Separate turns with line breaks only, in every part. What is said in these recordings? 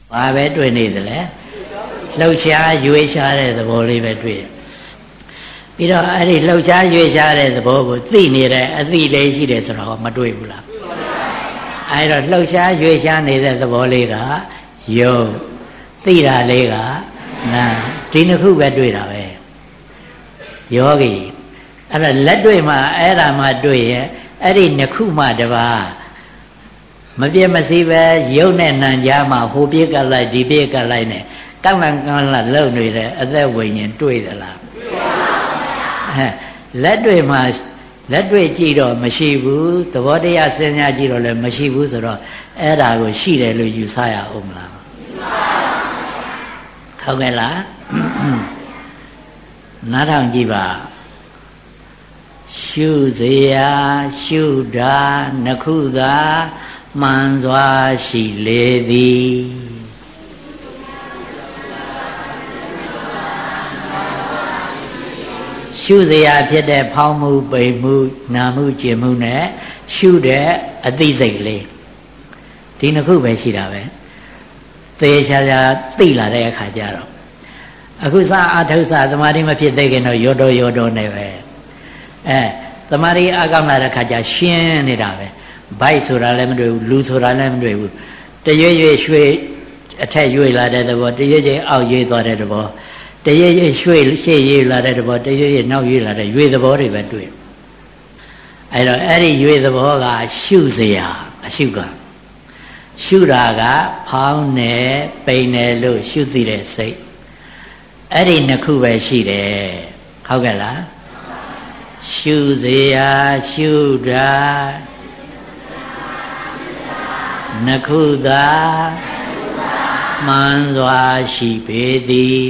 ဘာပဲတွေ့နေတယ်လဲလှုပ်ရှားရွေးရှားတဲ့သဘောလေးပဲတွေ့ပြီးတော့အဲ့ဒီလှုပ်ရှားရွေးရှားတဲ့သဘောကိုသိနေတဲ့အသိလေးရှိတယ်ဆိုတော့မတွေ့ဘူးလားအဲ့တော့လှုပ်ရှားရွေးရှားနေတဲ့သဘောလေးကယုတ်သိတာလေးကနာဒီနှစ်ခုပဲတွေ့တာပဲယောဂီအဲ့ဒါလက်တွေ့မှာအဲ့ဒါမှတွေ့ရဲ့အဲ့ဒီနှစ်ခုမှတပါမပြည့်မစည်းပဲရုပ်နဲ့နာမ်ကြားမှာဟိုပြည့်ကလိုက်ဒီပြည့်ကလိုက်နဲ့ကန့်လန့်ကန့်လန့်လုံနေတဲ့အသက်ဝိညာဉ်တွေ့သလားတွေ့ပါဘူးဗျာလက်တွေ့မှာလက်တွေ့ကြည့်တော့မရှိဘူးသဘောတရားစဉ်းစားကြည့်တော့လည်းမရှိဘူးဆိုတော့အဲ့ဒါကိုရှိတယ်လို့ယူဆရအောင်မလားဟုတ်ကဲ့လားနားထောင်ကြည့်ပါရှုစရာရှုတာနှစ်ခုသာမှန်စွာရှိလေသည်ရှုစရာဖြစ်တဲ့ဖောင်းမှုပိန်မှုနာမှုကျင်မှုနဲ့ရှုတဲ့အသိစိတ်လေးဒီနှစ်ခုပဲရှိတာပဲသေချာချာသိလာတဲ့အခါကျတော့အခုစအထုစသမာဓိမဖြစ်သေးခင်တော့ရောတော်နေပဲသမာဓိအကောင်းလာတဲ့ခါကျရှင်းနေတာပဲဘိုက်ဆိုတာလည်းမတွေ့ဘူးလူဆိုတာလည်းမတွေ့ဘူးတရွေ့ရွေ့ရွှေ့အထက်ရွေ့လာတဲ့သဘောတရွေ့ရွေ့အောက်ရွေ့သွားတဲ့သဘောတရွေ့ရွေ့ရွှေ့ရှေ့ရွေ့လာတဲ့သဘောတရွေ့ရွေ့နောက်ရွေ့လာတဲ့ရွေ့သဘောတွေပဲတွေ့အဲ့တော့အဲ့ဒီရွေ့သဘောကရှုစရာအရှုကရှုတာကဖောင်းနေပိန်နေလို့ရှုသိတဲ့စိတ်အဲ့ဒီနှစ်ခုပဲရှိတယ်ဟုတ်ကဲ့လားရှုစရာရှုတာနှစ်ခုသာမှန်စွာရှိပေသည်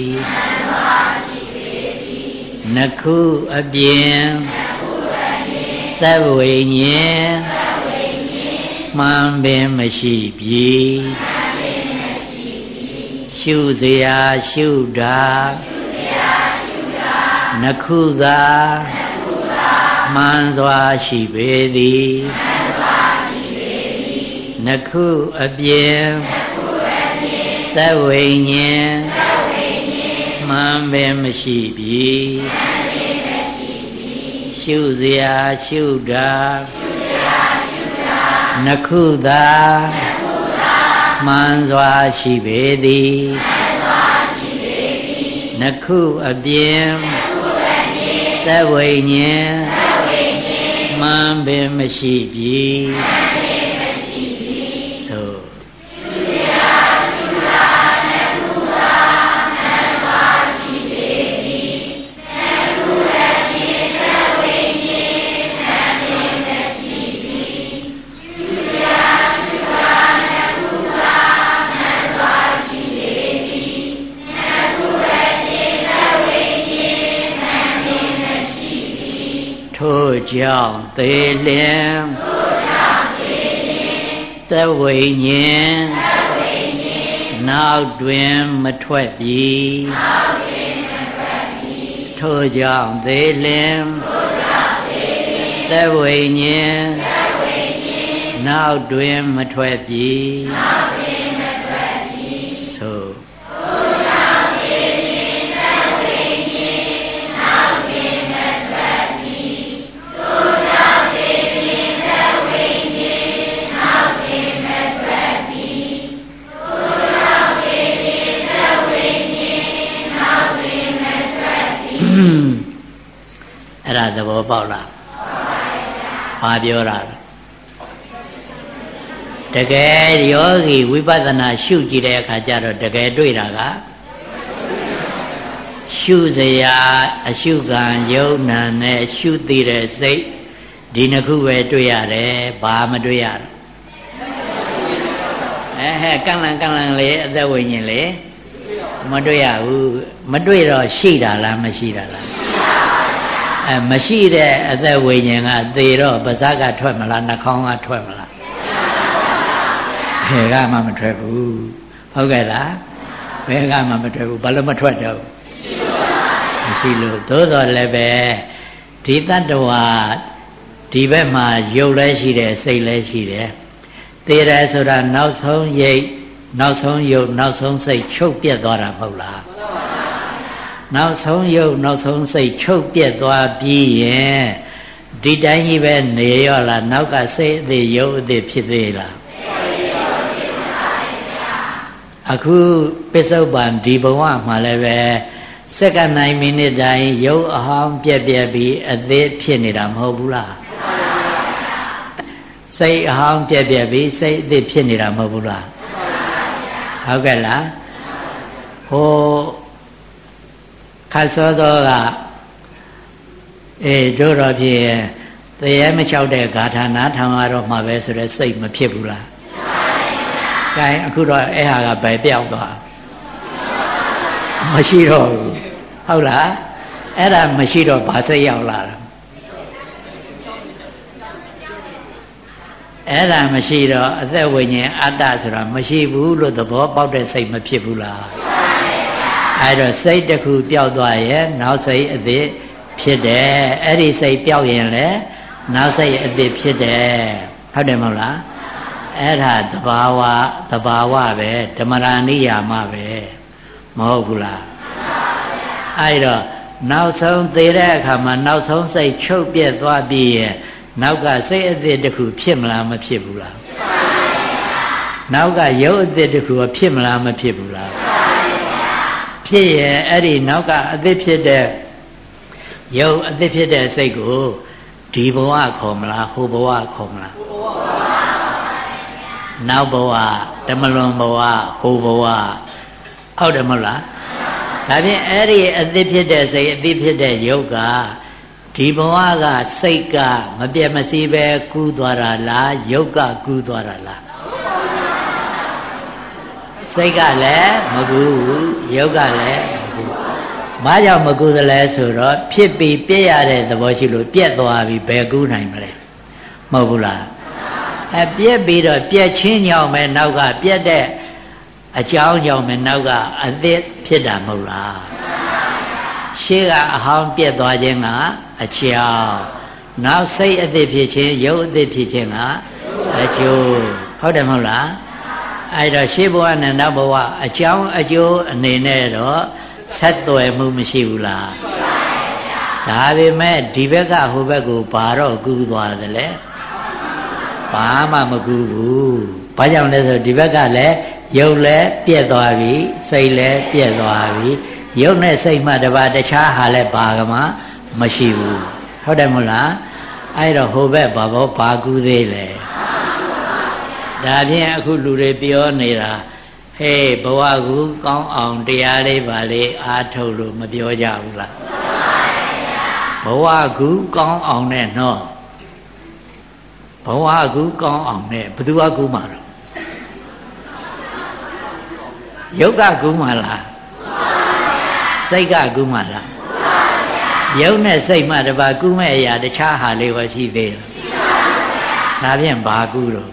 နှစ်ခုအပြင်သဗ္ဗဝိညာဉ်မှန်ပင်မရှိပြီရှုစရာရှုတာနှစ်ခုသာမှန်စွာရှိပေသည်နှစ်ခုအပြင်သဗ္ဗဝိညာဉ်မှန်ပင်မရှိပြီရှုစရာရှုတာနှစ်ခုသာမှန်စွာရှိပေသည်နှစ်ခုအပြင်သဗ္ဗဝိညာဉ်မှန်ပင်မရှိပြီသို့ထို့ကြောင့်သေလင်သဗ္ဗဝိညာဉ်နောက်တွင်မထွက်ပြီထို့ကြောင့်သေလင်သဗ္ဗဝိညာဉ်နောက်တွင်မထွက်ပြီသို့အဲ့ဒါသဘောပေါက်လားဘာပြောတာတကယ်ယောဂီဝိပဿနာရှုကြည့်တဲ့အခါကျတော့တကယ်တွေ့တာကရှုစရာအရှုခံယုံနာနဲ့ရှုသိတဲ့စိတ်ဒီနှစ်ခုပဲတွေ့ရတယ်ဘာမတွေ့ရဘူးကန့်လန့်လေးအသက်ဝိညာဉ်လေးမတွေ့ရဘူးမတွေ့တော့ရှိတာလားမရှိတာလားမရှိတဲ့အသက်ဝိညာဉ်ကသေတော့ပါးစပ်ကထွက်မလားနှာခေါင်းကထွက်မလားဘယ်ကမှမထွက်ဘူးဟုတ်ကဲ့လားဘယ်ကမှမထွက်ဘူးဘာလို့မထွက်တော့မရှိလို့သို့တော်လည်းပဲဒီတတ္တဝါဒီဘက်မှာယုတ်လည်းရှိတယ်စိတ်လည်းရှိတယ်သေတယ်ဆိုတာနောက်ဆုံးရိတ်နောက်ဆုံးယုတ်နောက်ဆုံးစိတ်ချုပ်ပြတ်သွားတာမဟုတ်လားနောက်ဆုံးယုတ်နောက်ဆုံးစိတ်ချုပ်ပြတ်သွားပြီးရင်ဒီတိုင်းကြီးပဲနေရောလားနောက်ကစိတ်အသေးယုတ်အသေးဖြစ်သေးလားအခုပစ္စုပန်ဒီဘဝမှာလည်းပဲစက္ကန့်တိုင်းမိနစ်တိုင်းရုပ်အဟောင်းပြက်ပြက်ပြီးအသေးဖြစ်နေတာမဟုတ်ဘူးလားစိတ်အဟောင်းပြက်ပြက်ပြီးစိတ်အသေးဖြစ်နေတာမဟုတ်ဘူးလားဟုတ်ကဲ့လားဟိုခါစောသောကတို့တော့ဖြင့်တရားမချောက်တဲ့ဂါထာနာထောင်ရတော့မှပဲဆိုတော့စိတ်မဖြစ်ဘူးလားကဲအခုတော့အဲ့ဟာကပဲပြောက်သွားမရှိတော့ဘူးဟုတ်လားအဲ့ဒါမရှိတော့ဘာစိတ်ရောက်လာတာအဲ့ဒါမရှိတော့အသက်ဝိညာဉ်အတ္တဆိုတာမရှိဘူးလို့သဘောပေါက်တဲ့စိတ်မဖြစ်ဘူးလားအဲ့တော့စိတ်တစ်ခုပျောက်သွားရဲ့နောက်စိတ်အသစ်ဖြစ်တယ်အဲ့ဒီစိတ်ပျောက်ရင်လည်းနောက်စိတ်အသစ်ဖြစ်တယ်ဟုတ်တယ်မဟုတ်လားအဲ့ဒါသဘာဝပဲဓမ္မရာနိယာမပဲမဟုတ်ဘူးလားအဲ့တော့နောက်ဆုံးသေတဲ့အခါမှာနောက်ဆုံးစိတ်ချုပ်ပြတ်သွားပြီးရင်နောက်ကစိတ်အသစ်တစ်ခုဖြစ်မလားမဖြစ်ဘူးလားနောက်ကရုပ်အသစ်တစ်ခုဖြစ်မလားမဖြစ်ဘူးလားဖြစ်ရဲ့အဲ့ဒီနောက်ကအသစ်ဖြစ်တဲ့ရုပ်အသစ်ဖြစ်တဲ့စိတ်ကိုဒီဘဝခေါ်မလားဟိုဘဝခေါ်မလားနောက်ဘဝဓမ္မလွန်ဘဝဟိုဘဝဟုတ်တယ်မဟုတ်လားဒါဖြင့်အဲ့ဒီအသစ်ဖြစ်တဲ့စိတ်အသစ်ဖြစ်တဲ့ရုပ်ကဒီဘဝကစိတ်ကမပြတ်မစည်းပဲကူးသွားတာလားရုပ်ကကူးသွားတာလားစိတ်ကလည်းမကူးဘူးရုပ်ကလည်းမကူးဘာကြောင့်မကူးသလဲဆိုတော့ဖြစ်ပြီးပြည့်ရတဲ့သဘောရှိလို့ပြက်သွားပြီးဘယ်ကူးနိုင်မလဲမဟုတ်ဘူးလားပြက်ပြီးတော့ပြက်ချင်းကြောင့်ပဲနောက်ကပြက်တဲ့အကြောင်းကြောင့်ပဲနောက်ကအသစ်ဖြစ်တာမဟုတ်လားရှေ့ကအဟောင်းပြက်သွားခြင်းကအကြောင်းနောက်စိတ်အသစ်ဖြစ်ခြင်းရုပ်အသစ်ဖြစ်ခြင်းကအကျိုးဟုတ်တယ်မဟုတ်လားအဲ့တော့ရှေ့ဘဝနဲ့နောက်ဘဝအကြောင်းအကျိုးအနေနဲ့တော့ဆက်သွယ်မှုမရှိဘူးလားဒါပေမဲ့ဒီဘက်ကဟိုဘက်ကိုဘာတော့ကူးသွားတယ်လဲဘာမှမကူးဘူးဘာကြောင့်လဲဆိုဒီဘက်ကလည်းရုပ်လည်းပြက်သွားပြီစိတ်လည်းပြက်သွားပြီရုပ်နဲ့စိတ်မှတပါးတခြားဟာလည်းဘာကမှမရှိဘူးဟုတ်တယ်မဟုတ်လားအဲ့တော့ဟိုဘက်ဘာကူးသေးလဲဒါဖြင့်အခုလူတွေပြောနေတာဟေးဘဝကူကောင်းအောင်တရားလေးပါလေအားထုတ်လို့မပြောကြဘူးလားဘဝကူကောင်းအောင်နဲ့နော်ဘဝကူကောင်းအောင်နဲ့ဘယ်သူကကူမှာတော့ရုပ်ကကူမှာလားစိတ်ကကူမှာလားရုပ်နဲ့စိတ်မှတပါးကူမဲ့အရာတခြားဟာလေးပဲရှိသေးတယ်ဒါဖြင့်ဘာကူတော့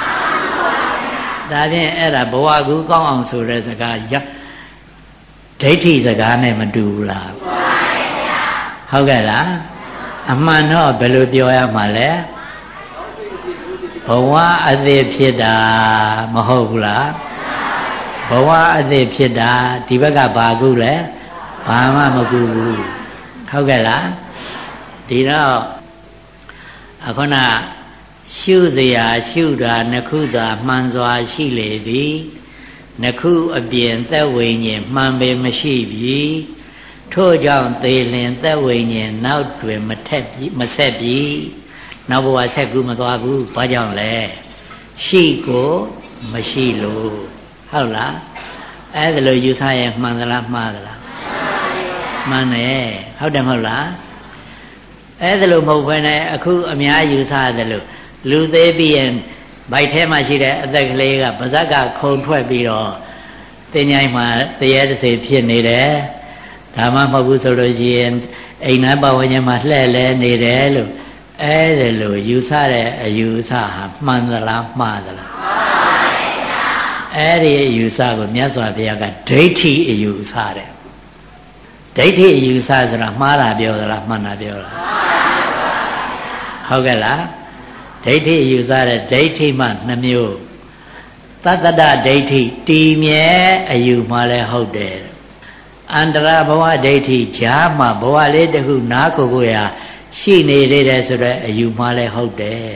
ဒါဖြင့်အဲ့ဒါဘဝကူကောင်းအောင်ဆိုတဲ့စကားဒိဋ္ဌိစကားနဲ့မတူဘူးလားဟုတ်ကဲ့လားအမှန်တော့ဘယ်လိုပြောရမှာလဲဘဝအသေးဖြစ်တာမဟုတ်ဘူးလားဘဝအသေးဖြစ်တာဒီဘက်ကဘာကူလဲဘာမှမကူဘူးဟုတ်ကဲ့လားဒီတော့အခုနရှုเสียရှုတာနှစ်ခုသာမှန်စွာရှိလေသည်နှစ်ခုအပြင်သက်ဝိညာဉ်မှန်ပေမရှိပြီထို့ကြောင့်သေလင်သက်ဝိညာဉ်နောက်တွင်မဆက်ပြီနောက်ဘဝဆက်ကူမသွားဘူးဘာကြောင့်လဲရှိကိုမရှိလို့ဟုတ်လားအဲ့ဒါလို့ယူဆရင်မှန်သလားမှားသလားမှန်တယ်ဟုတ်တယ်မဟုတ်လားအဲ့ဒါလို့မဟုတ်ဘဲနဲ့အခုအများယူဆတယ်လို့လူသေးပြီးရင်ဗိုက်ထဲမှာရှိတဲ့အသက်ကလေးကပါးစပ်ကခုန်ထွက်ပြီးတော့တင်ញိုင်းမှာတရေတစေဖြစ်နေတယ်ဒါမှမဟုတ်ဘူးဆိုလို့ရှိရင်အိမ်နာပတ်ဝန်းကျင်မှာလှဲ့လဲနေတယ်လို့အဲ့ဒါလို့ယူဆတဲ့အယူဆဟာမှန်သလားမှားသလားအဲ့ဒီအယူဆကိုမြတ်စွာဘုရားကဒိဋ္ဌိအယူဆတဲ့ဒိဋ္ဌိအယူဆဆိုတာမှားတာပြောသလားမှန်တာပြောလားဟုတ်ကဲ့လားဒိဋ္ဌိအယူဆတဲ့ဒိဋ္ဌိမှ2မျိုးသတ္တဒဒိဋ္ဌိတည်မြဲအယူမှလည်းဟုတ်တယ်အန္တရာဘဝဒိဋ္ဌိဈာမှဘဝလေးတစ်ခုနားကိုရာရှိနေသေးတယ်ဆိုတော့အယူမှလည်းဟုတ်တယ်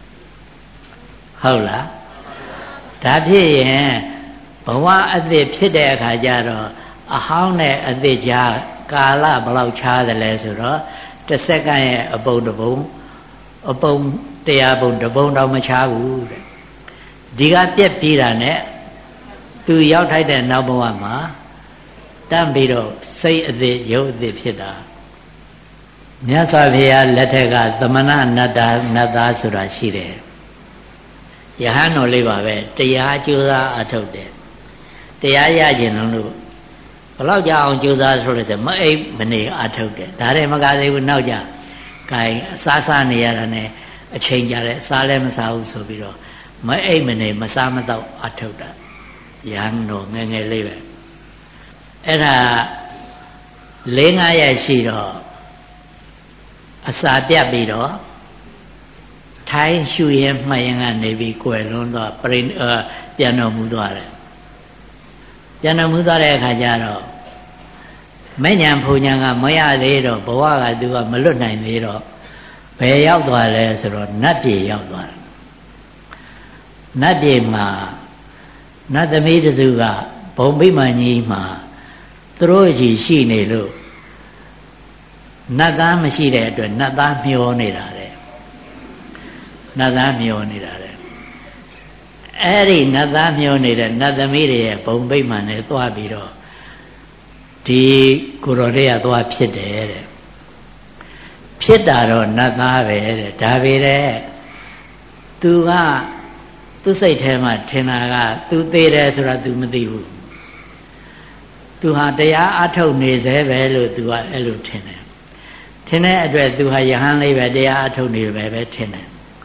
ဟုတ်လားဒါဖြစ်ရင်ဘဝအသစ်ဖြစ်တဲ့အခါကျတော့အဟောင်းနဲ့အသစ်ကြားကာလဘယ်လောက်ခြားတယ်လဲဆိုတော့တစ်စက္ကန့်ရဲ့အပုံတစ်ပုံအပုံတရားပုံတစ်ပုံတော့မခြားဘူးတဲ့ဒီကပြက်ပြေးတာနဲ့သူရောက်ထိုက်တဲ့နောက်ဘဝမှာတန်းပြီးတော့စိတ်အသစ်ရုပ်အသစ်ဖြစ်တာမြတ်စွာဘုရားလက်ထက်ကသမဏနတ္တနတ်သားဆိုတာရှိတယ်ယဟန်တော်လေးပါပဲတရားကြိုးစားအထုတ်တယ်တရားရကျင်လို့ဘလောက်ကြအောင်ကြိုးစားဆိုလို့မအိပ်မနေအထုတ်တယ်ဒါလည်းမကသေးဘူးနောက်ကြခိုင်အစားစားနေရတာနဲ့အချိန်ကြတယ်စားလည်းမစားဘူးဆိုပြီးတော့မအိပ်မနေမစားမတော့အထုတ်တာယဟန်တော်ငယ်ငယ်လေးပဲအဲ့ဒါ4-5ရက်ရှိတော့အစာပြတ်ပြီးတော့ထိုင်းရှူရင်မှတ်ရင်ကနေပြီးကွယ်လွန်းတော့ပြန်တော်မူသွားတယ်ပြန်တော်မူသွားတဲ့အခါကျတော့မဲ့ညာဖူညာကမရသေးတော့ဘဝကသူကမလွတ်နိုင်သေးတော့ဘယ်ရောက်သွားလဲဆိုတော့နတ်ပြည်ရောက်သွားတယ်နတ်ပြည်မှာနတ်သမီးတစုကဘုံဗိမာန်ကြီးမှာသူတို့ကြီးရှိနေလို့နတ်သားမရှိတဲ့အတွက်နတ်သားမျောနေတာတဲ့နတ်သားမျောနေတာတဲ့အဲ့ဒီနတ်သားမျောနေတဲ့နတ်သမီးတွေရဲ့ဘုံဗိမာန်နဲ့သွားပြီးတော့ဒီကိုရော်လေးကသွားဖြစ်တယ်တဲ့ဖြစ်တာတော့နတ်သားပဲတဲ့ဒါပေမဲ့သူကသူ့စိတ်ထဲမှာထင်တာကသူသေးတယ်ဆိုတာသူမသိဘူးသူဟာတရားအထုတ်နေသေးပဲလို့သူကအဲ့လိုထင်တယ်ထင်တဲ့အတွက်သူဟာယဟန်လေးပဲတရားအထုတ်နေပဲထင်တယ်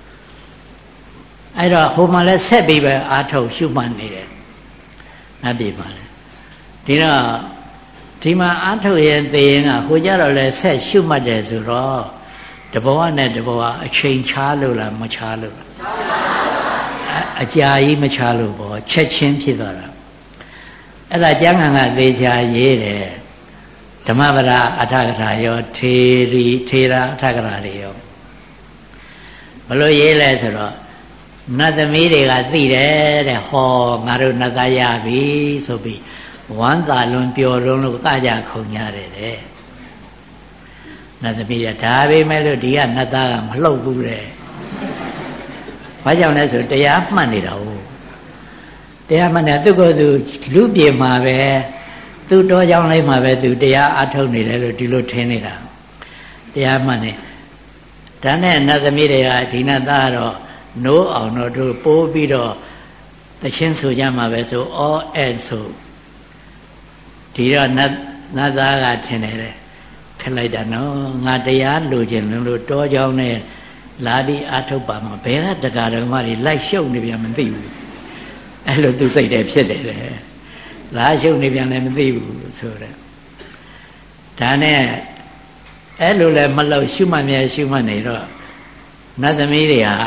အဲ့တော့ဟိုမှာလဲဆက်ပြီးပဲအာထုတ်ရှုမှတ်နေတယ်နတ်ပြည်မှာလဲဒီတော့ဒီမှာအာထုတ်ရင်သိရင်ကဟိုကြတော့လဲဆက်ရှုမှတ်တယ်ဆိုတော့တဘဝနဲ့တဘဝအချိန်ခြားလို့လားမခြားလို့လားအကြာကြီးမခြားလို့ပေါ့ချက်ချင်းဖြစ်သွားတာအဲ့ဒါကျမ်းဂန်ကသေချာရေးတယ်ဓမ္မပဒအထကထာရောထေရာအထကထာတွေရောဘလို့ရေးလဲဆိုတော့နတ်သမီးတွေကသိတယ်တဲ့ဟောငါတို့နတ်သားရပြီဆိုပြီးဝမ်းသာလွန်ပျော်လွန်လို့ကကြခုန်ကြတယ်တဲ့နတ်သမီးကဒါပေမဲ့လို့ဒီကနတ်သားကမလှုပ်ဘူးတဲ့ဘာကြောင့်လဲဆိုတရားမှတ်နေတာဟုတ်တရားမှတ်နေသူ့ကိုယ်သူလူပြေမှာပဲသူ့တော်ကြောင့်လိုက်မှာပဲသူတရားအထုတ်နေတယ်လို့ဒီလိုထင်နေတာတရားမှတ်နေဒါနဲ့နတ်သမီးတွေကဒီနတ်သားတော့နိုးအောင်တော့သူပိုးပြီးတော့တချင်းဆိုကြမှာပဲဆိုအော်အဲ့ဆိုဒီတော့နတ်သားကထင်တယ်လေခက်လိုက်တာနော်ငါတရားလိုချင်လို့တောကြောင်းနဲ့လာပြီးအထုတ်ပါမှာဘယ်ကတရားဓမ္မတွေလိုက်ရှုပ်နေပြန်မသိဘူးအဲ့လိုသူစိတ်တယ်ဖြစ်တယ်လေလာရှုပ်နေပြန်လည်းမသိဘူးဆိုတော့ဒါနဲ့အဲ့လိုလည်းမလို့ရှုမှတ်မြဲရှုမှတ်နေတော့နတ်သမီးတွေဟာ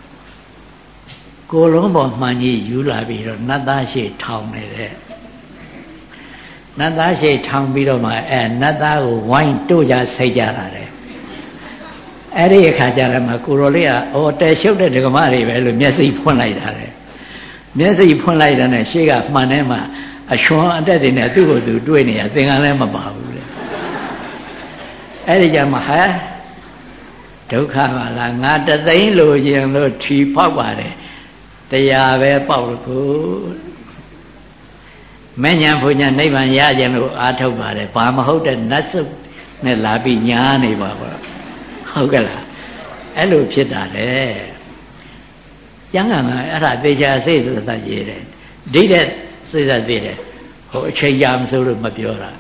ကိုယ်လုံးပေါ်မှန်ကြီးယူလာပြီးတော့နတ်သားရှိထောင်နေတဲ့နတ်သားရှိထောင်ပြီးတော့မှနတ်သားကိုဝိုင်းတို့ကြဆိတ်ကြတာတဲ့အဲ့ဒီအခါကျတော့မှကိုရော်လေးကအော်တဲရှုပ်တဲ့ဒကမတွေပဲလို့မျက်စိဖွင့်လိုက်တာတဲ့မျက်စိဖွင့်လိုက်တာနဲ့ရှေ့ကမှန်ထဲမှာအရွှန်အတက်တွေနဲ့သူ့ကိုယ်သူတွေ့နေရသင်္ကန်းလည်းမပါဘူးတဲ့အဲ့ဒီကြမှာဟာဒုက္ခပါလားငါတသိန်းလိုချင်လို့ထီဖောက်ပါတယ်တရားပဲပေါက်လို့ကိုမဲ့ညာဘုညာနိဗ္ဗာန်ရကြလို့အာထုတ်ပါတယ်ဘာမဟုတ်တဲ့နတ်စုနဲ့လာပြီးညားနေပါဘောဟုတ်ကဲ့လားအဲ့လိုဖြစ်တာလေကျမ်းဂန်ကအဲ့ဒါသေချာစိတ်သက်သက်ရေးတယ်ဒိဋ္ဌိစိတ်သက်သေးတယ်ဟိုအချိန်ကြာမစိုးလို့မပြောတာ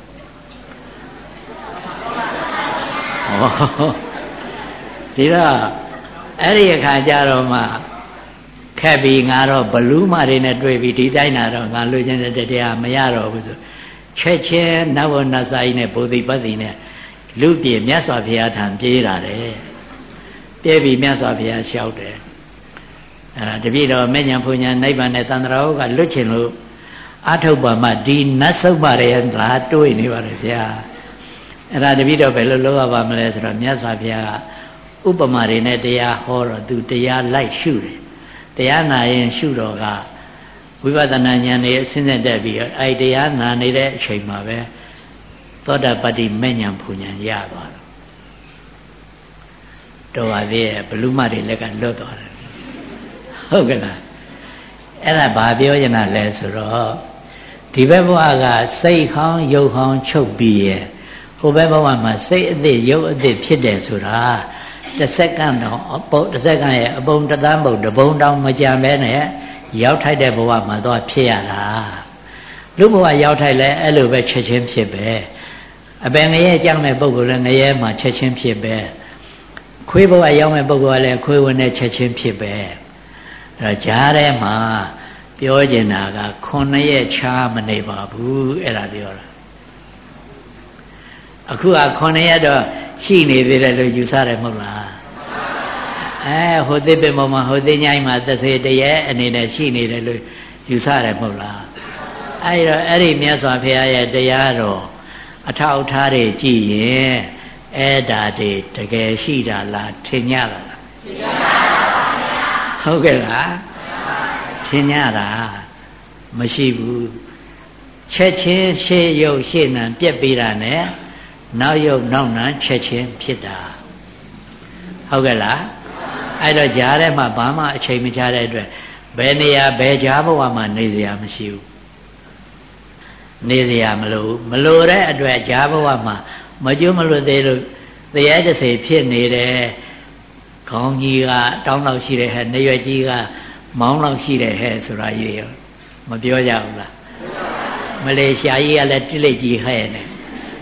ဒီတော့အဲ့ဒီအခါကျတော့မှခက်ပြီးငါတော့ဘလူးမတွေနဲ့တွေ့ပြီးဒီတိုင်းတာတော့ငါလူချင်းတဲ့တရားမရတော့ဘူးဆိုချက်ချင်းနဝနစာကြီးနဲ့ဘုဒ္ဓပတ်တိနဲ့လူပြေမြတ်စွာဘုရားထံပြေးတာတယ်ပြေးပြီးမြတ်စွာဘုရားလျှောက်တယ်တပည့်တော်မဲ့ညာဘုံညာနိဗ္ဗာန်နဲ့သန္တရာဟုတ်ကလွတ်ချင်လို့အထုတ်ပါမှဒီနတ်ဆုပ်ပါတယ်လာတွေးနေပါတယ်ဗျာအဲ့ဒါတပည့်တော်ဘယ်လိုလုပ်ရပါမလဲဆိုတော့မြတ်စွာဘုရားကဥပမာတွေနဲ့တရားဟောတော့သူတရားလိုက်ရှုတယ်တရားနာရင်ရှုတော့ကဝိပဿနာဉာဏ်နဲ့အစဉ်ဆက်တက်ပြီးအဲ့တရားနာနေတဲ့အချိန်မှာပဲသောတာပတ္တိမဲ့ညာဘုံညာရသွားတယ်တော်ပါသေးရဲ့ဘလူမတွေလက်ကလွတ်သွားတယ်ဟုတ်ကဲ့လားအဲ့ဒါဘာပြောရနာလဲဆိုတော့ဒီဘက်ဘဝကစိတ်ဟောင်းရုပ်ဟောင်းချုပ်ပြီးရဲ့ဟိုဘက်ဘဝမှာစိတ်အသစ်ရုပ်အသစ်ဖြစ်တယ်ဆိုတာတစ်စက္ကန့်တော့တစ်စက္ကန့်ရဲ့အပုံတသန်းပုံတပုံတောင်မကြံပဲနဲ့ရောက်ထိုက်တဲ့ဘဝမှာတော့ဖြစ်ရတာလူဘဝရောက်ထိုက်လဲအဲ့လိုပဲချက်ချင်းဖြစ်ပဲအပင်ငရဲကြောက်တဲ့ပုဂ္ဂိုလ်လည်းငရဲမှာချက်ချင်းဖြစ်ပဲခွေးဘဝရောက်မဲ့ပုဂ္ဂိုလ်ကလည်းခွေးဝင်တဲ့ချက်ချင်းဖြစ်ပဲအဲ့တော့ကြားထဲမှာပြောကျင်တာက9ရက်ချားမနေပါဘူးအဲ့ဒါပြောတာအခုက9ရက်တော့ရှိနေသေးတယ်လို့ယူဆတယ်မဟုတ်လားဟိုသိပ္ပံပေါ်မှာဟိုသိညိုင်းမှာ30တရက်အနေနဲ့ရှိနေတယ်လို့ယူဆတယ်မဟုတ်လားအဲ့တော့အဲ့ဒီမြတ်စွာဘုရားရဲ့တရားတော်အထောက်အထားတွေကြည့်ရင်အဲ့ဒါတွေတကယ်ရှိတာလားထင်ကြတာလားထင်ကြပါဗျာဟုတ်ကဲ့လားထင်ကြတာမရှိဘူးချက်ချင်းရှေ့ရုပ်ရှေ့နံပြက်ပြီးတာနဲ့နောက်ရုပ်နောက်နံချက်ချင်းဖြစ်တာဟုတ်ကဲ့လားအဲ့တော့ကြားထဲမှာဘာမှအချိန်မချတဲ့အတွက်ဘယ်နေရာဘယ်ကြားဘဝမှာနေစရာမရှိဘူးနေစရာမလိုတဲ့အတွက်ကြားဘဝမှာမကျွတ်မလွတ်သေးလို့တရားတစ်စိဖြစ်နေတယ်ခေါင်းကြီးကတောင်းလောက်ရှိတယ်ဟဲ့နေရွက်ကြီးကမောင်းလောက်ရှိတယ်ဟဲ့ဆိုတာကြီးရောမပြောကြဘူးလားမလေးရှားကြီးကလည်းတိလိတ်ကြီးဟဲ့နေ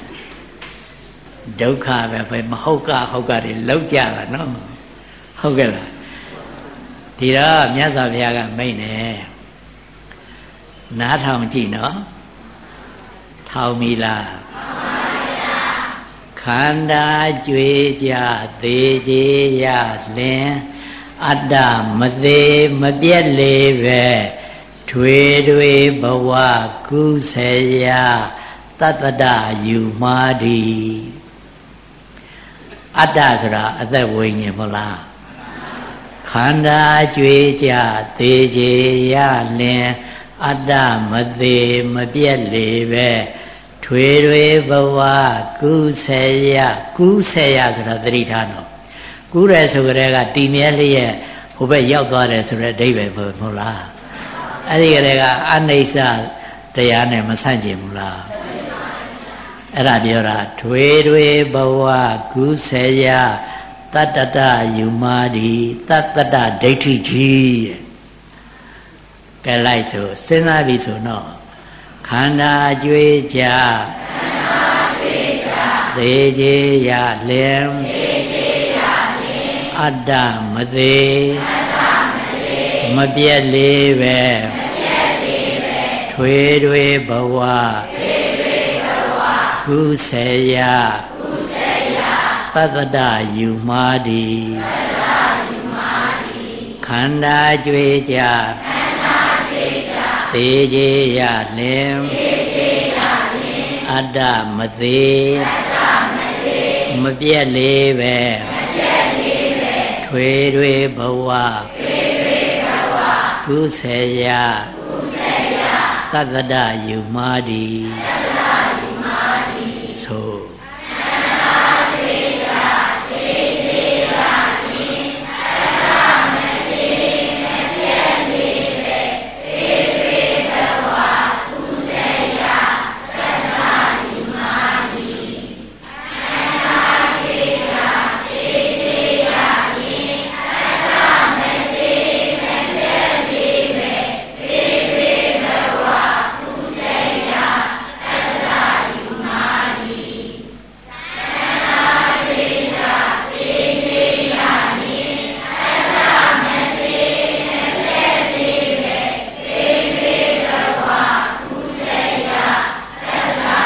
ဒုက္ခပဲမဟုတ်ကဟုတ်ကတွေလောက်ကြတာနော်ဟုတ်ကဲ့လားဒီတော့မြတ်စွာဘုရားကမိန့်တယ်နားထောင်ကြည့်နော်ထောင်ပြီလားခန္ဓာကြွေကြသေးကြရလင်အတ္တမသေးမပြက်လေပဲထွေထွေဘဝကုဆရာတတ္တယူမာဒီအတ္တဆိုတာအသက်ဝိညာဉ်မဟုတ်လားခန္ဓာကြွေကြသေးကြရလင်အတ္တမသေးမပြက်လေပဲထွေထွေဘဝကုဆရာဆိုတာသတိထားတော့ကူးရဲဆိုကြတဲ့ကတည်မြဲလျက်ဟိုဘက်ရောက်သွားတယ်ဆိုတဲ့အဓိပ္ပာယ်မဟုတ်လားအဲ့ဒီကလေးကအနိစ္စတရားနဲ့မဆန့်ကျင်ဘူးလားအဲ့ဒါပြောတာထွေထွေဘဝကုဆရာတတ္တယူမာဒီတတ္တဒိဋ္ဌိကြီးကဲလိုက်ဆိုစဉ်းစားပြီဆိုတော့ခန္ဓာကြွေးကြသေးကြရလင်အတ္တမသေးမပြက်လေးပဲထွေထွေဘဝကုဆရာတတ္တယူမာဒီခန္ဓာကြွေးကြသေးကြရလင်အတ္တမသေးမပြက်လေးပဲထွေထွေဘဝကုဆရာတတ္တယူမာဒီသို့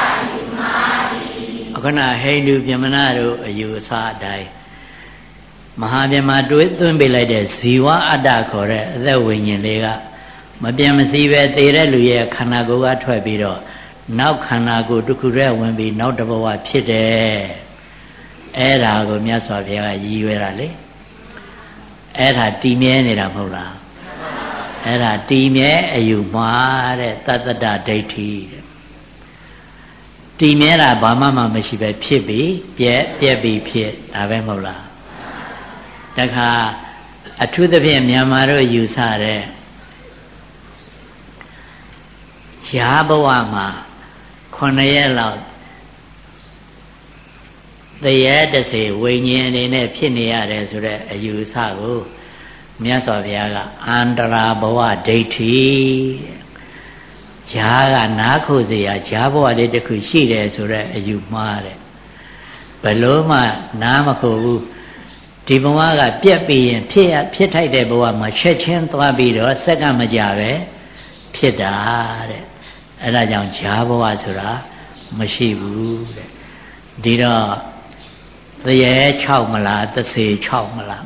ခဏဟိန္ဒူပြမနာတို့အယူအဆအတိုင်းမဟာဗျမတွေးသွင်းပေးလိုက်တဲ့ဇီဝအတ္တခေါ်တဲ့အသက်ဝိညာဉ်လေးကမပြတ်မစည်းပဲသေတဲ့လူရဲ့ခန္ဓာကိုယ်ကထွက်ပြီးတော့နောက်ခန္ဓာကိုယ်တစ်ခုတည်းဝင်ပြီးနောက်တစ်ဘဝဖြစ်တယ်အဲ့ဒါကိုမြတ်စွာဘုရားကရည်ရွယ်တာလေအဲ့ဒါတည်မြဲနေတာမဟုတ်လားအဲ့ဒါတည်မြဲအယူမှားတဲ့တတ္တဒဒိဋ္ဌိတဲ့တည်မြဲတာဘာမှမရှိပဲဖြစ်ပြီးပြက်ပြီးဖြစ်ဒါပဲမဟုတ်လားတခါအထူးသဖြင့်မြန်မာတို့ယူဆတဲ့ရှားဘဝမှာ9ရက်လောက်တရားတစ်စေဝိညာဉ်အနေနဲ့ဖြစ်နေရတယ်ဆိုတဲ့အယူအဆကိုမြတ်စွာဘုရားကအန္တရာဘဝဒိဋ္ဌိဈာကနားခုစရာဈာဘဝလေးတစ်ခုရှိတယ်ဆိုတဲ့အယူမှားတယ်ဘယ်လို့မှနားမခုဘူးဒီဘဝကပြက်ပြီးရင်ဖြစ်ထိုက်တဲ့ဘဝမှာချက်ချင်းသွားပြီးတော့စက္ကန့်မကြပဲဖြစ်တာတဲ့အဲ့ဒါကြောင့်ဈာဘဝဆိုတာမရှိဘူးတဲ့ဒီတော့သရေ6မလားသစေ6မလား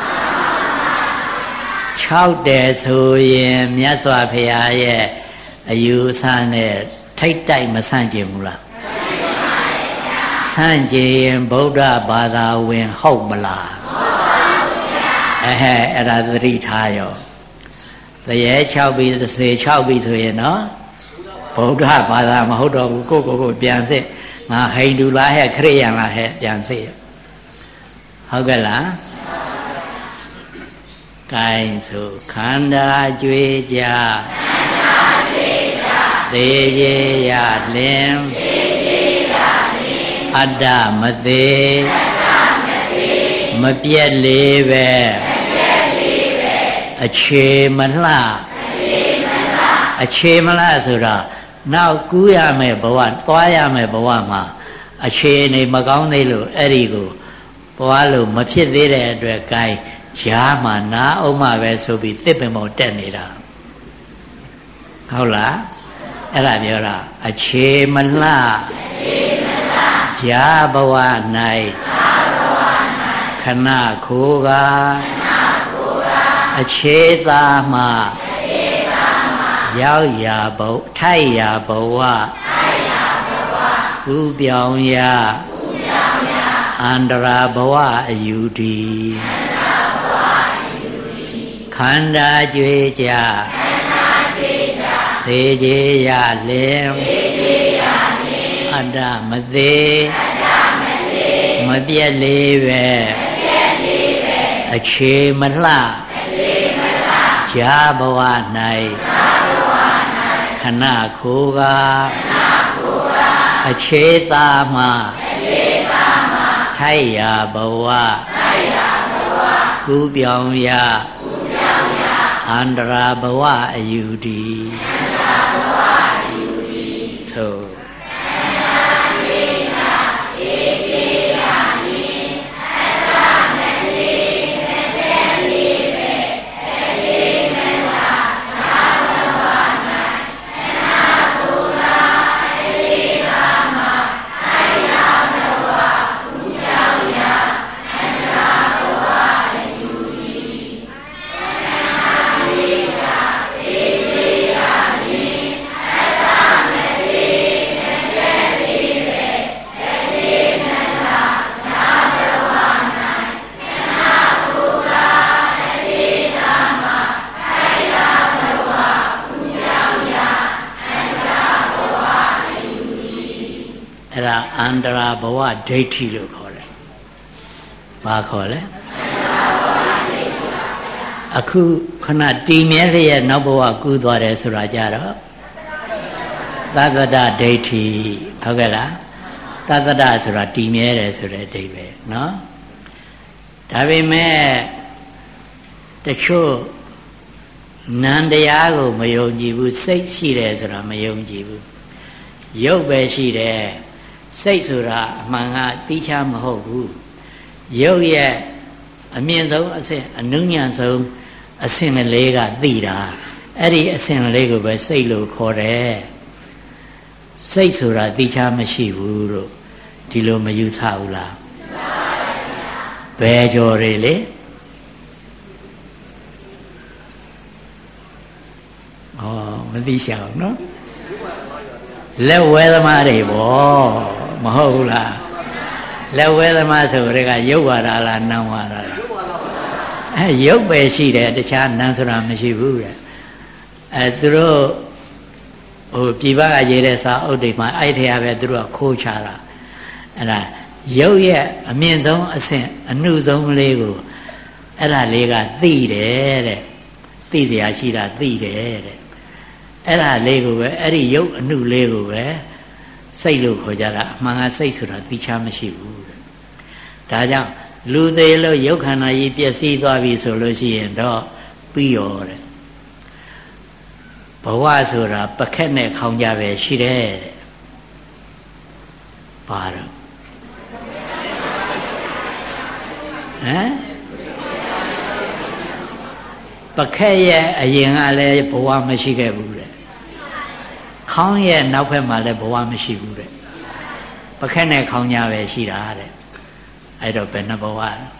6တယ်ဆိုရင်မြတ်စွာဘုရားရဲ့အယူအဆနဲ့ထိတ်တိုက်မဆန့်ကျင်ဘူးလားဆန့်ကျင်ရင်ဗုဒ္ဓဘာသာဝင်ဟုတ်မလားအဲ့ဒါသတိထားရောသရေ6ပြီးသစေ6ပြီးဆိုရင်နော်ဗုဒ္ဓဘာသာမဟုတ်တော့ဘူးကိုပြန်စစ်ငါဟိန္ဒူလားဟဲ့ခရစ်ယာန်လားဟဲ့ပြန်စစ်ဟုတ်ကဲ့လားကိုင်းဆိုခန္ဓာကြွေကြသေရေရလင်အတ္တမသေးမပြက်လေးပဲအခြေမလှအခြေမလှဆိုတော့နောက်ကူးရမယ်ဘဝသွားရမယ်ဘဝမှာအခြေအနေမကောင်းသေးလို့အဲ့ဒီကိုသွားလို့မဖြစ်သေးတဲ့အတွက်ကိုင်းဈာမှာနားအောင်မှပဲဆိုပြီးသစ်ပင်ပေါ်တက်နေတာဟုတ်လားအဲ့ဒါပြောတာအခြေမလှဈာဘဝ၌ခဏခိုးကအခြေသာမှရောက်ရာဘုထိုက်ရာဘဝကူပြောင်းရာအန္တရာဘဝအယူဒီခန္ဓာကြွေကြသေခြင်းရလင်အတ္တမသေးမပြက်လေးပဲအခြေမလှဈာဘဝ၌ခဏခိုးကအခြေသာမှထိုက်ရာဘဝကူပြောင်းရာအန္တရာဘဝအယူဒီသို့အန္တရာဘဝဒိဋ္ဌိလို့ခေါ်တယ်။ဘာခေါ်လဲ။အခုခဏတည်မြဲလျက်နောက်ဘဝကူးသွားတယ်ဆိုတာကြတော့သတ္တဒဒိဋ္ဌိဟုတ်ကဲ့လား။သတ္တဒဆိုတာတည်မြဲတယ်ဆိုတဲ့အဓိပ္ပာယ်နော်။ဒါပေမဲ့တချို့နံတရားကိုမယုံကြည်ဘူးစိတ်ရှိတယ်ဆိုတာမယုံကြည်ဘူး။ရုပ်ပဲရှိတယ်။စိတ်ဆိုတာအမှန်ကတိကျမဟုတ်ဘူးရုပ်ရဲ့အမြင့်ဆုံးအဆင့်အနုညံ့ဆုံးအဆင့်လေးကသိတာအဲ့ဒီအဆင့်လေးကိုပဲစိတ်လို့ခေါ်တယ်စိတ်ဆိုတာတိကျမရှိဘူးလို့ဒီလိုမယူဆဘူးလားဘဘယ်ကျော်တွေလေဩမသိရှာဘူးနော်လက်ဝဲသမားတွေဗောမဟုတ်ဘူးလားလက်ဝဲသမားဆိုတဲ့ကရုပ်ဝါဒလားနာမ်ဝါဒလားရုပ်ပဲရှိတယ်တခြားနာမ်ဆိုတာမရှိဘူးတဲ့သူတို့ဟိုပြည်ပကရေးတဲ့စာအုပ်တွေမှာအဲ့ထဲပဲသူတို့ကခိုးချတာအဲ့ဒါရုပ်ရဲ့အမြင့်ဆုံးအဆင့်အနုဆုံးလေးကိုအဲ့ဒါလေးကသိတယ်တဲ့သိစရာရှိတာသိတယ်တဲ့အဲ့ဒါလေးကိုပဲအဲ့ဒီရုပ်အနုလေးကိုပဲစိတ်လို့ခေါ်ကြတာအမှန်ကစိတ်ဆိုတာသိချမရှိဘူးတဲ့ဒါကြောင့်လူသေးလို့ရုပ်ခန္ဓာကြီးပျက်စီးသွားပြီဆိုလို့ရှိရင်တော့ပြီးရောတဲ့ဘဝဆိုတာပခက်နဲ့ခေါင်းကြပဲရှိတယ်တဲ့ပါတော့ဟမ်ပခက်ရဲ့အရင်ကလည်းဘဝမရှိခဲ့ဘူးတဲ့ခေါင်းရဲ့နောက်ဘက်မှာလည်းဘဝမရှိဘူးတဲ့ပခက်နဲ့ခေါင်းကြပဲရှိတာတဲ့အဲ့တော့ဘယ်နှဘဝ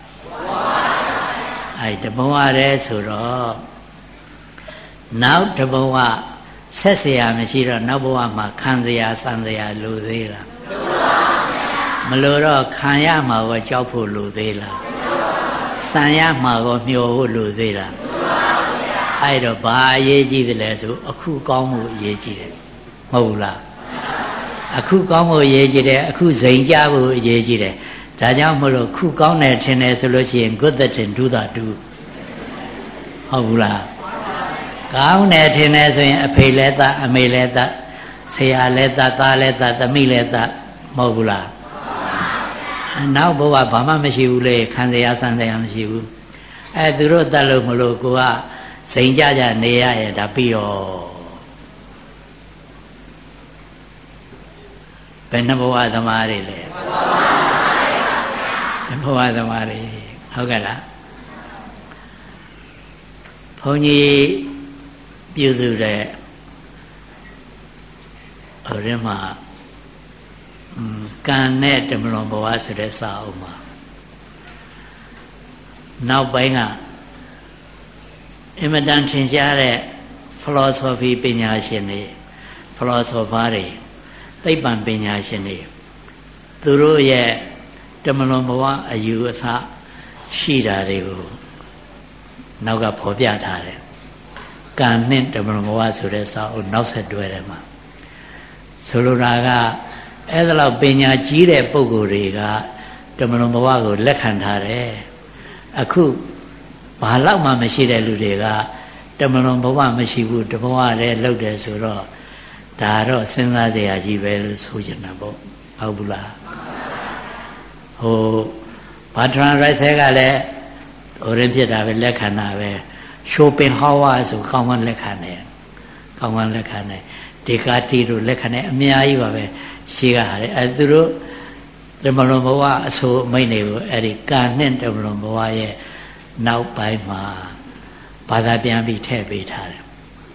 အဲ့တဘဝတည်းဆိုတော့နောက်တဘဝဆက်เสียမရှိတော့နောက်ဘဝမှာခံเสียစံเสียလိုသေးလားမလိုတော့ခံရမှာကိုကြောက်ဖို့လိုသေးလားစံရမှာကိုမျှော်ဖို့လိုသေးလားအဲ့တော့ဘာအရေးကြီးတယ်လဲဆိုအခုကောင်းမှုအရေးကြီးတယ်မဟုတ်လားအခုကောင်းမှုအရေးကြီးတယ်အခုဇိမ်ကြဖို့အရေးကြီးတယ်ဒါကြောင့်မလို့ခုကောင်းတယ်ထင်တယ်ဆိုလို့ရှိရင် good that do that do ဟုတ်ဘူးလားကောင်းတယ်ထင်တယ်ဆိုရင်အဖေလည်းသားအမေလည်းသားဆရာလည်းသားသားလည်းသားသမီးလည်းသားမဟုတ်ဘူးလားနောက်ဘဝဘာမှမရှိဘူးလေခံစရာစံစရာမရှိဘူးသူတို့တတ်လို့မလို့ကိုကစိန်ကြကြနေရရဲ့ဒါပြီးရောဘယ်နှဘဝသမားတွေလဲဘဝသမားတွေဟုတ်ကဲ့လားဘုန်းကြီးပြုစုတဲ့ဟိုထဲမှာကံနဲ့တမလွန်ဘဝဆိုတဲ့စာအုပ်မှာနောက်ပိုင်းကအင်မတန်ထင်ရှားတဲ့ philosophy ပညာရှင်တွေ philosopher တွေသိပ္ပံပညာရှင်တွေသူတို့ရဲ့တမလွန်ဘဝအယူအဆရှိတာတွေကိုနောက်ကဖော်ပြထားတယ်ကံနဲ့တမလွန်ဘဝဆိုတဲ့စာအုပ်နောက်ဆက်တွဲတယ်မှာဆိုလိုတာကအဲ့ဒါလောက်ပညာကြီးတဲ့ပုဂ္ဂိုလ်တွေကတမလွန်ဘဝကိုလက်ခံထားတယ်အခုဘာလောက်မှမရှိတဲ့လူတွေကတမလွန်ဘဝမရှိဘူးတဘဝတည်းလောက်တယ်ဆိုတော့ဒါတော့စဉ်းစားစရာကြီးပဲလို့ဆိုချင်တာပေါ့ဟုတ်ဘူးလားဟိုဘာထရန်ရိုက်ဆဲကလည်းဟိုရင်းဖြစ်တာပဲလက်ခံတာပဲရှိုပင်ဟောဝါဆိုကောင်းကောင်းလက်ခံတယ်ကောင်းကောင်းလက်ခံတယ်ဒေကာတီတို့လက်ခံတယ်အများကြီးပါပဲရှိကဟာတယ်သူတို့တမလွန်ဘဝအဆိုအမိတ်တွေကိုအဲ့ဒီကာနဲ့တမလွန်ဘဝရဲ့နောက်ပိုင်းမှာဘာသာပြန်ပြီးထည့်ပေးထားတယ်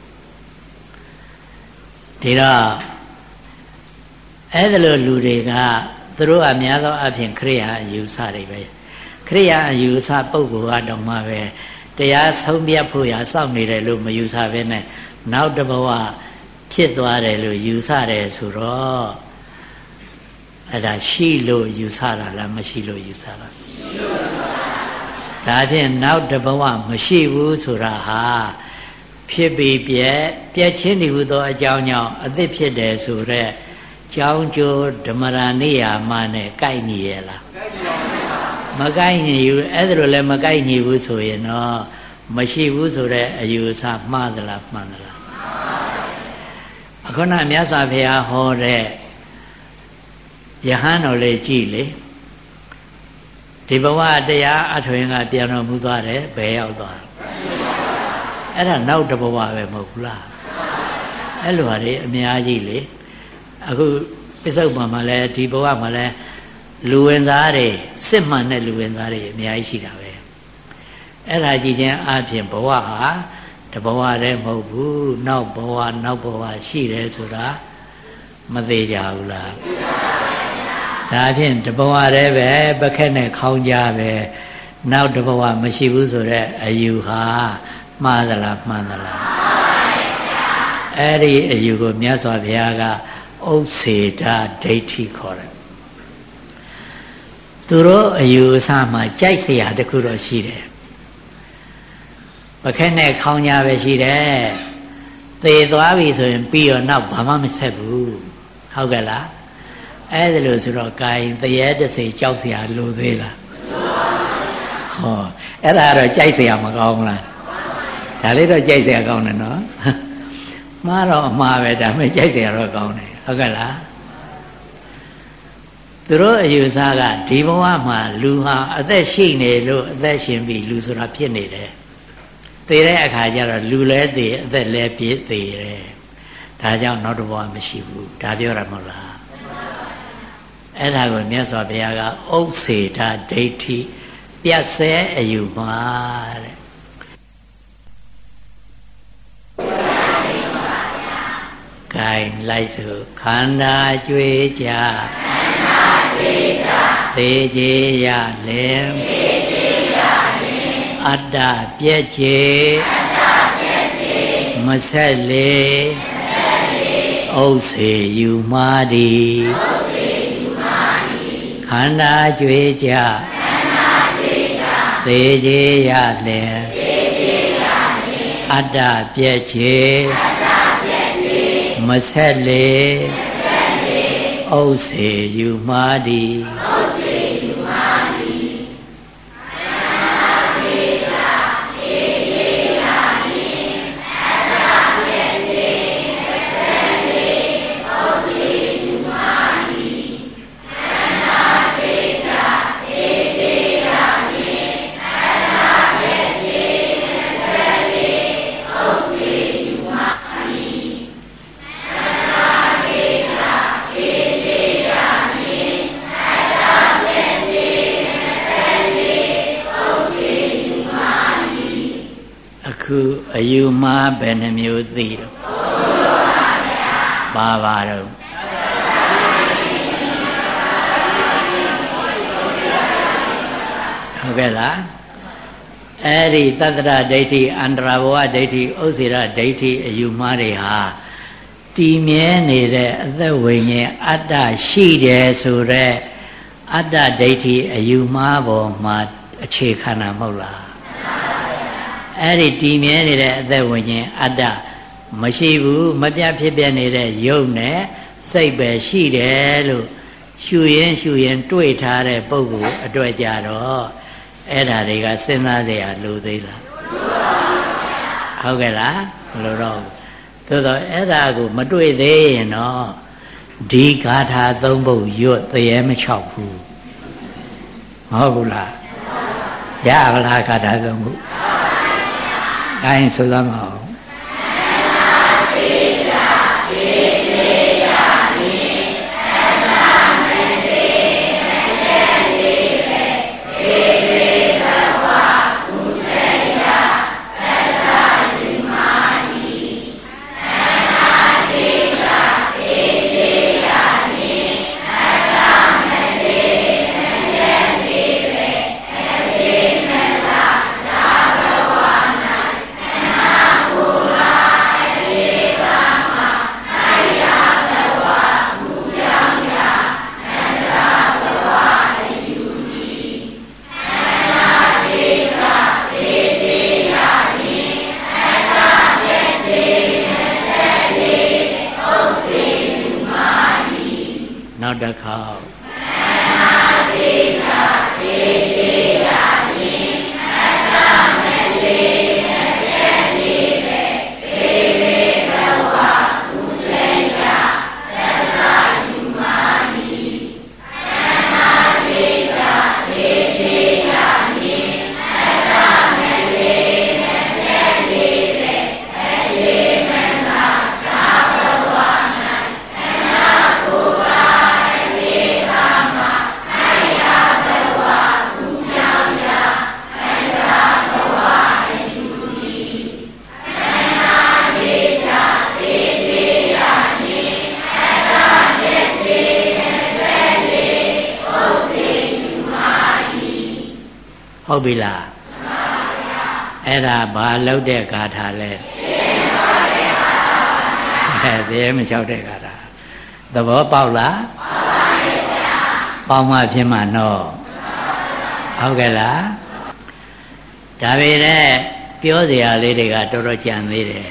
ဒီတော့အဲ့ဒါလိုလူတွေကသူတို့အများသောအဖြစ်ခရိယာအယူဆတွေပဲခရိယာအယူဆပုဂ္ဂိုလ်ကတော့မှပဲတရားဆုံးဖြတ်ဖို့ရစောင့်နေတယ်လို့မယူဆဘဲနဲ့နောက်တစ်ဘဝဖြစ်သွားတယ်လို့ယူဆတယ်ဆိုတော့အဲ့ဒါရှိလို့ယူဆတာလားမရှိလို့ယူဆတာဒါဖြင့်နောက်တစ်ဘဝမရှိဘူးဆိုတာဟာဖြစ်ပြီးပြက်ချင်းဒီဟုသောအကြောင်းကြောင့်အသစ်ဖြစ်တယ်ဆိုတော့ကြောင်းကျိုးဓမ္မရာနိယာမနဲ့ကိုက်ညီရဲ့လားမကိုက်ညီဘူးအဲ့ဒါလိုလည်းမကိုက်ညီဘူးဆိုရင်တော့မရှိဘူးဆိုတဲ့အယူအဆမှားသလားမှန်သလားအခုနမြတ်စွာဘုရားဟောတဲ့ယဟန်တော်လေးကြည်လေဒီဘဝတရားအထွင်ကပြန်တော်မူသွားတယ်ဘယ်ရောက်သွားအဲ့ဒါနောက်တစ်ဘဝပဲမဟုတ်ဘူးလားအဲ့လိုဟာတွေအများကြီးလေအခုပစ္စုပန်မှာလည်းဒီဘဝမှာလည်းလူဝင်သားတွေစစ်မှန်တဲ့လူဝင်သားတွေအများကြီးရှိတာပဲအဲ့ဒါကြည့်ချင်းအပြင်ဘဝဟာတဘဝတည်းမဟုတ်ဘူးနောက်ဘဝရှိတယ်ဆိုတာမသေးကြဘူးလားဒါဖြင့်တဘဝတည်းပဲပခက်နဲ့ခေါင်းကြပဲနောက်တစ်ဘဝမရှိဘူးဆိုတဲ့အယူဟာမှားသလားမှန်သလားအဲ့ဒီအယူကိုမြတ်စွာဘုရားကဥစ္စေတဒိဋ္ဌိခေါ်တယ်သူတို့အယူအဆမှာကြိုက်เสียတခုတော့ရှိတယ်ပခက်နဲ့ခေါင်းညာပဲရှိတယ်သေသွားပြီဆိုရင်ပြီးတော့နောက်ဘာမှမဆက်ဘူးဟုတ်ကဲ့လားအဲ့ဒါလို့ဆိုတော့ကာယတရေတစေကြောက်เสียလိုသေးလားဟောအဲ့ဒါတော့ကြိုက်เสียမကောင်းလားဒါလေးတော့ကြိုက်เสียကောင်းတယ်နော်မှားတော့အမှားပဲဒါပေမဲ့ကြိုက်เสียတော့ကောင်းတယ်ဟုတ်ကဲ့လားသူတို့အယူဆကဒီဘဝမှာလူဟာအသက်ရှိနေလို့အသက်ရှင်ပြီးလူဆိုတာဖြစ်နေတယ်သေတဲ့အခါကျတော့လူလည်းသေအသက်လည်းပြည့်သေတယ်ဒါကြောင့်နောက်တစ်ဘဝမရှိဘူးဒါပြောရမဟုတ်လားအဲ့ဒါကိုမြတ်စွာဘုရားကဥစ္စေတဒိဋ္ဌိပြတ်ဆဲအယူမှာတဲ့ဂိုင်းလိုက်စုခန္ဓာကြွေးကြသေခြင်းရလင်အတ္တပြည့်ချေမဆက်လေဥစ္စေယူမာသည်ခန္ဓာကြွေးကြသေခြင်းရလင်အတ္တပြည့်ချေမဆက်လေဥစ္စေယူမာသည်အခုအယူမှားဘယ်နှမျိုးသိတော့ပါပါတော့ဟုတ်ကဲ့လားအဲ့ဒီတတ္တရဒိဋ္ဌိအန္တရာဘဝဒိဋ္ဌိဥစ္စေရဒိဋ္ဌိအယူမှားတွေဟာတည်မြဲနေတဲ့အသက်ဝိညာဉ်အတ္တရှိတယ်ဆိုတဲ့အတ္တဒိဋ္ဌိအယူမှားပေါ်မှာအခြေခံတာမဟုတ်လားအဲ့ဒီတည်မြဲနေတဲ့အသက်ဝိညာဉ်အတ္တမရှိဘူးမပြတ်ဖြစ်ပြနေတဲ့ယုတ်နဲ့စိတ်ပဲရှိတယ်လို့ရှုရင်တွေ့ထားတဲ့ပုဂ္ဂိုလ်အတွက်ကြတော့အဲ့ဒါတွေကစဉ်းစားစရာလိုသေးလားဟုတ်ကဲ့လားမလိုတော့သို့တော့အဲ့ဒါကိုမတွေ့သေးရင်တော့ဒီဂါထာသုံးပုဒ်ရွတ်တရေမချောက်ဘူးမဟုတ်ဘူးလားရပါလားဂါထာသုံးပုဒ်ဒါရင်ဆိုသမောနောက်တစ်ခေါက်ဟုတ်ပြီလားအဲ့ဒါဘာလောက်တဲ့ဂါထာလဲသေမလျှောက်တဲ့ဂါထာသဘောပေါက်လားပေါက်မှဖြစ်မှာနော်ဟုတ်ကဲ့လားဒါပေမဲ့ပြောစရာလေးတွေကတော်တော်ကြံသေးတယ်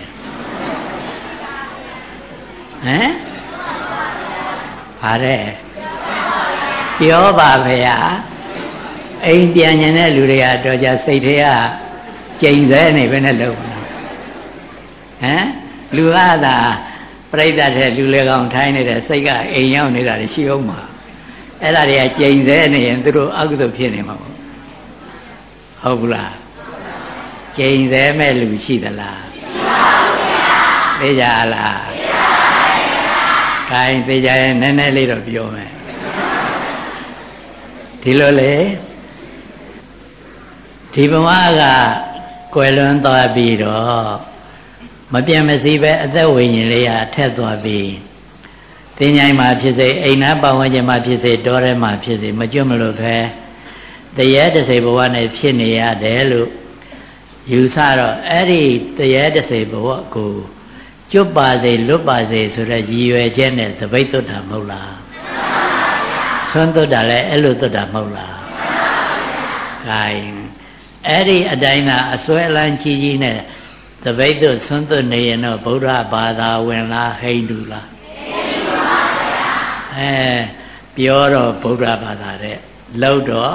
ဟမ်ဘာတဲ့ပြောပါဗျာအိမ်ပြန်ញတဲ့လူတွေကတော့ကြစိတ်ထဲကကျိန်သေးနေပဲနဲ့လုံးဟမ်လူကသာပြိဿတဲ့လူလေကောင်ထိုင်းနေတဲ့စိတ်ကအိမ်ရောက်နေတာရှိအောင်မှာအဲ့ဒါတွေကကျိန်သေးနေရင်သူတို့အကုသိုလ်ဖြစ်နေမှာဟုတ်ဘူးလားကျိန်သေးမဲ့လူရှိသလားရှိပါဘူးဗျာသိကြလားသိပါပါဗျာ gain သိကြရင်နည်းနည်းလေးတော့ပြောမယ်ဒီလိုလေဒီဘဝကကွယ်လွန်သွားပြီးတော့မပြတ်မစည်းပဲအသက်ဝိညာဉ်လေးဟာထက်သွားပြီးသင်္ချိုင်းမှာဖြစ်စေအိမ်နာပတ်ဝန်းကျင်မှာဖြစ်စေတောထဲမှာဖြစ်စေမကျွတ်မလို့ခဲတရားတစေဘဝနဲ့ဖြစ်နေရတယ်လို့ယူဆတော့အဲ့ဒီတရားတစေဘဝကိုကျွတ်ပါစေလွတ်ပါစေဆိုတဲ့ရည်ရွယ်ချက်နဲ့သပိတ်သွတ်တာမဟုတ်လားဆွမ်းသွတ်တာလည်းအဲ့လိုသွတ်တာမဟုတ်လား gain အဲ့ဒီအတိုင်းသာအစွဲအလန်းကြီးကြီးနဲ့သပိတ်သွတ်ဆွမ်းသွတ်နေရင်တော့ဗုဒ္ဓဘာသာဝင်လားဟိန္ဒူလားပြောတော့ဗုဒ္ဓဘာသာတဲ့လောက်တော့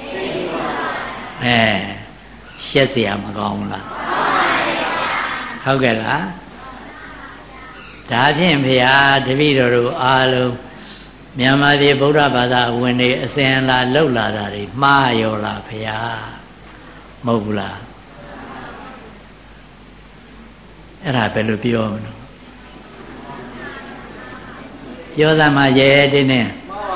ရှက်เสียမကောင်းဘူးလားဟုတ်ကဲ့လားဒါဖြင့်ဖေဟာတပည့်တော်တို့အားလုံးမြန်မာပြည်ဗုဒ္ဓဘာသာဝင်နေအစဉ်လာလောက်လာတာတွေမှားရောလားဖေဟာမဟုတ်ဘူးလားအဲ့ဒါဘယ်လိုပြောမလဲပြောသမှာရဲတင်းနဲ့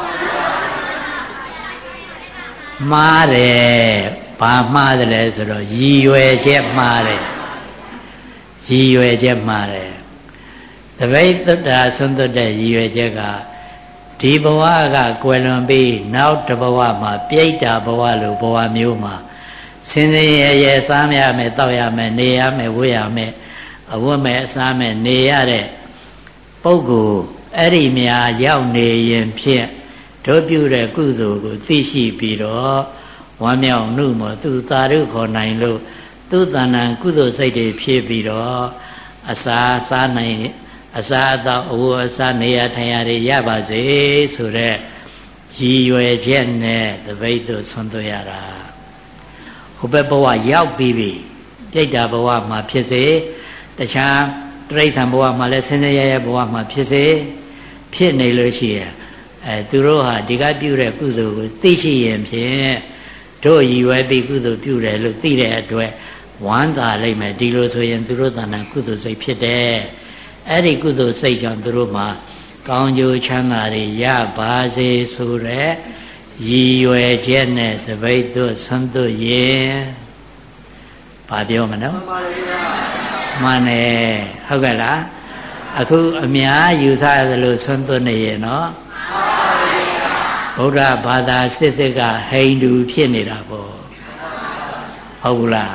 မှားတယ်ဘာမှားတယ်လဲဆိုတော့ရည်ရွယ်ချက်မှားတယ်ရည်ရွယ်ချက်မှားတယ်တပိတ်သုတ္တာဆွမ်းသွတ်တဲ့ရည်ရွယ်ချက်ကဒီဘဝကကွယ်လွန်ပြီးနောက်တဘဝမှာပြိတ္တာဘဝလိုဘဝမျိုးမှာစင်စင်ရရစားရမယ်တောက်ရမယ်နေရမယ်ဝတ်ရမယ်အဝတ်မယ်အစားမယ်နေရတဲ့ပုဂ္ဂိုလ်အဲ့ဒီများရောက်နေရင်ဖြင့်တို့ပြုတဲ့ကုသိုလ်ကိုသိရှိပြီးတော့ဝမ်းမြောက်နှု့မောသူသာရုခေါ်နိုင်လို့သူတဏ္ဍကုသိုလ်စိတ်တွေဖြစ်ပြီးတော့အစာစားနိုင်အစာအသောက်အဝတ်အစားနေရထိုင်ရတွေရပါစေဆိုတဲ့ရည်ရွယ်ချက်နဲ့တပိတ်တို့ဆွမ်းသွတ်ရတာဟိုဘက်ဘဝရောက်ပြီးပြီပြိတ္တာဘဝမှာဖြစ်စေတခြားတိရစ္ဆာန်ဘဝမှာလည်းဆင်းရဲရဲဘဝမှာဖြစ်စေဖြစ်နေလို့ရှိရင်သူတို့ဟာဒီကပြုတဲ့ကုသိုလ်ကိုသိရှိရင်ဖြင့်တို့ရည်ရွယ်ပြီးကုသိုလ်ပြုတယ်လို့သိတဲ့အတွက်ဝမ်းသာလိမ့်မယ်ဒီလိုဆိုရင်သူတို့တဏ္ဍကုသိုလ်စိတ်ဖြစ်တယ်အဲ့ဒီကုသိုလ်စိတ်ကြောင့်သူတို့မှာကောင်းကျိုးချမ်းသာတွေရပါစေဆိုတဲ့ရည်ရွယ်ချက်နဲ့တပိတ်သွတ်ဆွမ်းသွတ်ရင်ဘာပြောမလို့မှန်တယ်ဟုတ်ကဲ့လားအခုအများယူဆရလို့ဆွမ်းသွတ်နေရင်နော်ဗုဒ္ဓဘာသာစစ်စစ်ကဟိန္ဒူဖြစ်နေတာပေါ့ဟုတ်ဘူးလား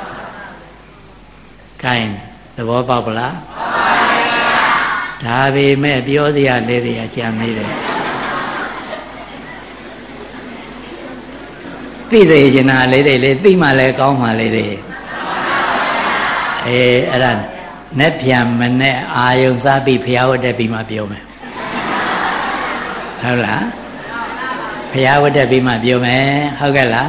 gain သဘောပေါက်ပလားဒါပေမဲ့ပြောစရာလေးတွေကကြံနေတယ်သိစေချင်တာလေးတွေလေသိမှလည်းကောင်းမှလေးတွေအဲ့ဒါနဲ့ပြန်မနဲ့အာယုံစားပြီးဖျားဝတ်တဲ့ပြီးမှပြောမယ်ဟုတ်လားဖျားဝတ်တဲ့ပြီးမှပြောမယ်ဟုတ်ကဲ့လား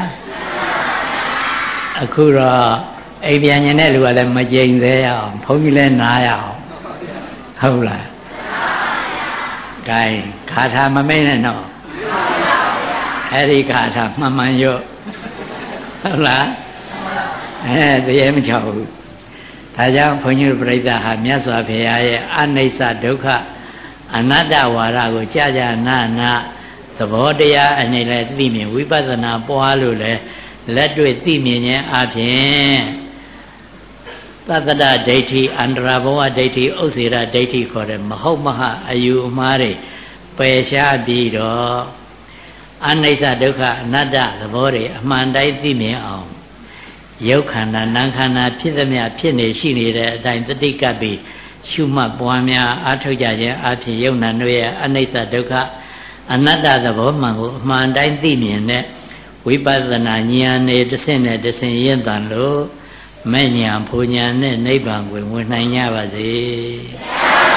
အခုတော့အိမ်ပြန်ញတဲ့လူကလည်းမကြိမ်သေးရအောင်ဘုန်းကြီးလည်းနားရအောင်ဟုတ်လား gain ခါထာမမိတ်နဲ့တော့အဲ့ဒီခါထာမှန်မှန်ရော့ဟုတ်လားတရားမချောက်ဘူးဒါကြောင့်ဘုန်းကြီးတို့ပြိဿဟာမြတ်စွာဘုရားရဲ့အနိစ္စဒုက္ခအနတ္တဝါဒကိုကြာကြာနာနာသဘောတရားအနေနဲ့သိမြင်ဝိပဿနာပွားလို့လဲလက်တွေ့သိမြင်ခြင်းအပြင်သတ္တဒဒိဋ္ဌိအန္တရာဘဝဒိဋ္ဌိဥစ္စေရဒိဋ္ဌိခေါ်တဲ့မဟုတ်မဟအယူအမှားတွေပယ်ရှားပြီးတော့အနိစ္စဒုက္ခအနတ္တသဘောတွေအမှန်တိုင်းသိမြင်အောင်ရုပ်ခန္ဓာနာမ်ခန္ဓာဖြစ်သမျှဖြစ်နေရှိနေတဲ့အတိုင်းတတိကပ်ပြီးရှုမှတ်ပွားများအားထုတ်ကြခြင်းအဖြစ်ယုံနာတို့ရဲ့အနိစ္စဒုက္ခအနတ္တသဘောမှန်ကိုအမှန်တိုင်းသိမြင်တဲ့ဝိပဿနာဉာဏ်နဲ့တစ်ဆင့်နဲ့တစ်ဆင့်ရင့်တန်လို့မဲ့ဉာဏ်ဖူဉာဏ်နဲ့နိဗ္ဗာန်ကိုဝင်နိုင်ကြပါစေ